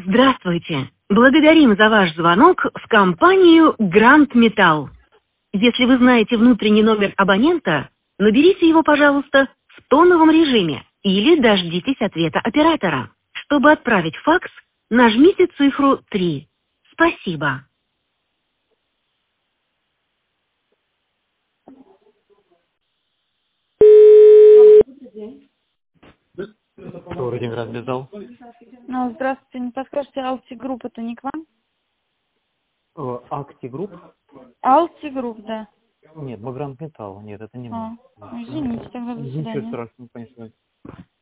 Здравствуйте. Благодарим за ваш звонок в компанию Grand Metal. Если вы знаете внутренний номер абонента, наберите его, пожалуйста, в тоновом режиме или дождитесь ответа оператора. Чтобы отправить факс, нажмите цифру 3. Спасибо. Добрый раз Безал. Ну, здравствуйте, не подскажете, Алти Групп это не к вам? Акти Групп? Алти Групп, да. Нет, Багранд Металл. Нет, это не мы. Ну, извините, тогда до Ничего свидания. страшного, конечно.